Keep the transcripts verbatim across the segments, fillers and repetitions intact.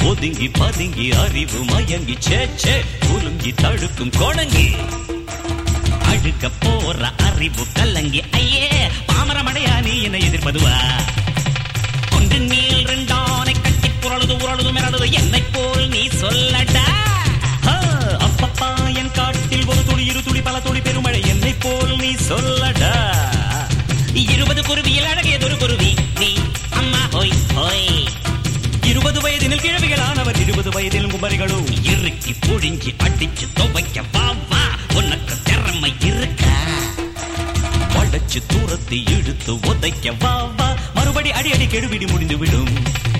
ஒதுங்கி பதுங்கி அறிவு மயங்கி சேச்சே குலுங்கி தடுக்கும் கோணங்கி அழுக்க போற அறிவு கலங்கி ஐயே பாமரமடையா நீ என்ன எதிர்ப்பதுவா ஒன்று நீள் ரெண்டானை கட்டி புரழுது உரழுது மிரழுது என்னை போல் நீ சொல்லடா அப்பப்பா என் காட்டில் ஒரு துளி இரு துளி பல துளி பெருமழை என்னை போல் நீ சொல்லடா இருபது குருவியில் அழகியதொரு குருவி நீ அம்மா ஹோய் ஹோய் இருபது வயதினில் கிழவிகளானவர் இருபது வயதில் குமரிகளும் இறுக்கி புழிஞ்சி அடிச்சு துவைக்க வா வா உனக்கு திறமை இருக்க வளைச்சு தூரத்தை இழுத்து உதைக்க வா வா மறுபடி அடி அடி கெடுபிடி முடிந்து விடும்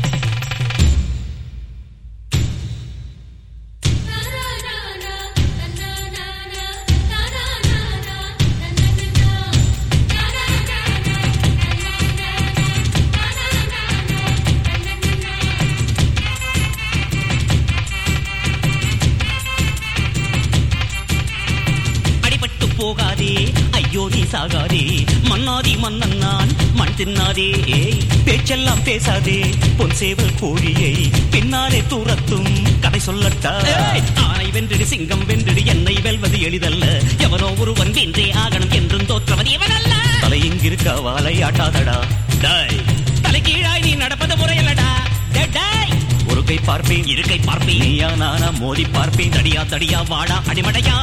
போகாதே ஐயோ நீ சாகாதே மன்னாதி மன்னன் நான் மண் தின்னாதே பேச்செல்லாம் பேசாதே பொன் சேவல் கோழியை பின்னாலே தூரத்தும் கதை சொல்லட்டா ஆனை வென்றிடு சிங்கம் வென்றிடு என்னை வெல்வது எளிதல்ல எவனோ ஒருவன் வென்றே ஆகணும் என்றும் தோற்றவன் இவனல்ல தலை இங்கிருக்க வாலை ஆட்டாதடா டாய் தலை கீழாய் நீ நடப்பது முறையல்லடா டாய் ஒரு கை பார்ப்பேன் இரு கை பார்ப்பேன் நீயா நானா மோதி பார்ப்பேன் தடியா தடியா வாடா அடிமடையா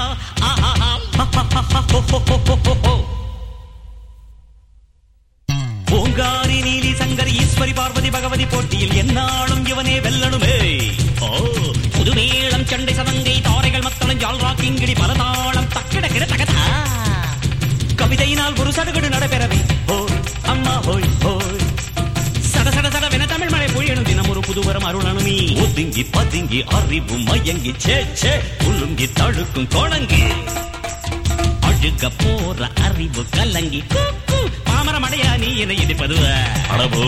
பூங்காரி நீலி சங்கரி ஈஸ்வரி பார்வதி பகவதி போட்டியில் என்னாலும் இவனே வெல்லணுமே ஓ புதுமேளம் சண்டை சதங்கை தாரைகள் மத்தளம் ஜால்ரா கிங்கிடி பலதாளம் தக்கிடக்கிட தகதா கவிதையினால் ஒரு சடுகடு நடைபெறவே ஓ அம்மா ஹோய் ஹோய் சட சட சடவென தமிழ் மழை பொழியணும் தினம் ஒரு புதுவரம் அருளணுமி ஒதுங்கி பதுங்கி அறிவு மயங்கி சேச்சே குலுங்கி தடுக்கும் கோணங்கி அழுக போற அறிவு கலங்கி பாமரமடையா நீ என்னை எதிர்ப்பதுவ அளவோ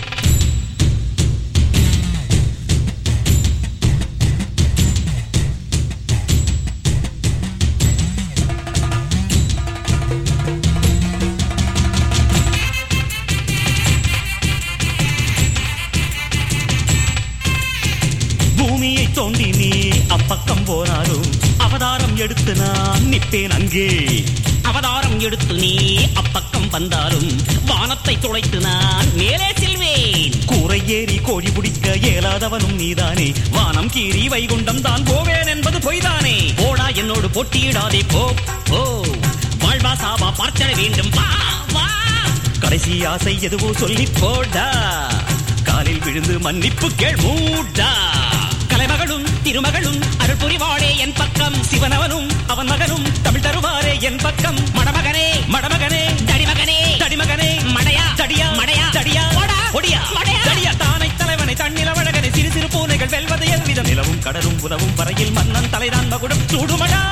பூமியை தோண்டி நீ அப்பக்கம் போனாலும் அவதாரம் எடுத்து நான் நிற்பேன் அங்கே அவதாரம் எடுத்து நீ அப்பக்கம் வந்தாலும் வானத்தை துளைத்து நான் மேலே செல்வேன் கூரை ஏறி கோழி பிடிக்க இயலாதவனும் நீதானே வானம் கீறி வைகுண்டம் தான் போவேன் என்பது பொய்தானே போடா என்னோடு போட்டியிடாதே போ போ வாழ்வா சாவா பார்த்திட வேண்டும் வா வா கடைசி ஆசை எதுவோ சொல்லி போடா காலில் விழுந்து மன்னிப்பு கேள் மூடா கலைமகளும் திருமகளும் அருள் புரிவாளே என் பக்கம் சிவனவனும் அவன் மகனும் தமிழ் தருவாரே என் பக்கம் மடமகனே மடமகனே தடிமகனே தடிமகனே மடையா தடியா மடையா தடியா ஒடியா தடியா தானை தலைவனை தன்னில வழகனை சிறு சிறு பூனைகள் வெல்வது எவ்விதம் நிலவும் கடலும் உதவும் வரையில் மன்னன் தலைதான் மகுடம் சூடுமடா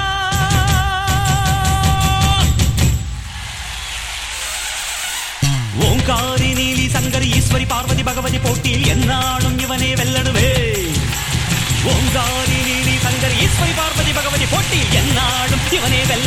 ஓங்காரி நீலி சங்கரி ஈஸ்வரி பார்வதி பகவதி போட்டியில் என்னாலும் இவனே வெல்லணுவே ஓங்காரி நீலி சங்கரி ஈஸ்வரி பார்வதி பகவதி போட்டியில் என்னாலும் இவனே வெல்ல